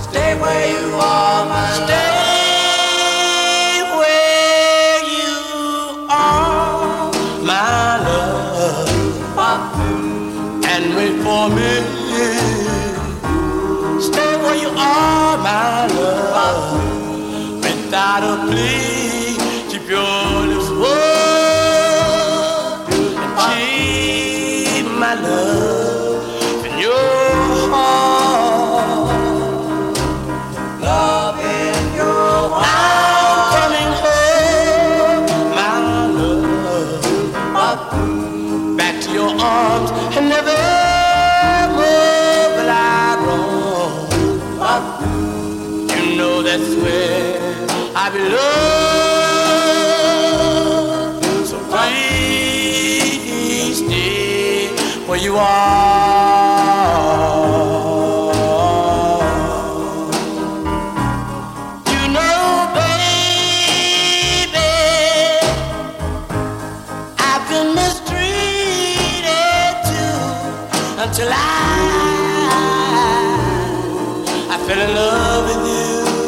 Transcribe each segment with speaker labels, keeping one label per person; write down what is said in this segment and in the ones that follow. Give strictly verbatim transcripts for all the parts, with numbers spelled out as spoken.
Speaker 1: Stay where you are, my
Speaker 2: Stay where you are, my love, and wait for me. Stay where you are, my love, without a plea. Keep your lips warm and keep my love in your heart.
Speaker 1: Love in your heart.
Speaker 2: I'm coming home, my love, back to your arms, and never more will I roam. You know that's where I belong. So please stay where you are. You know, baby, I've been mistreated too, until I I fell in love with you.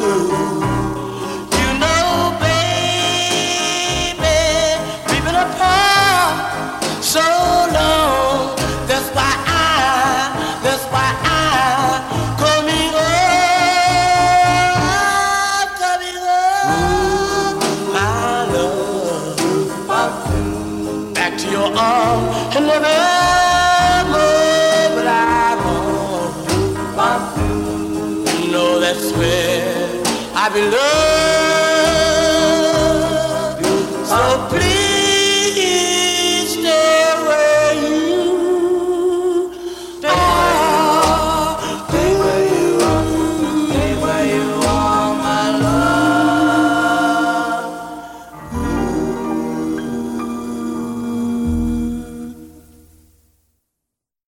Speaker 2: You know, baby, we've been apart so long. That's why I, that's why I'm coming home, coming home, my love, back to your arms, and never more will I roam. You know that's where I belong.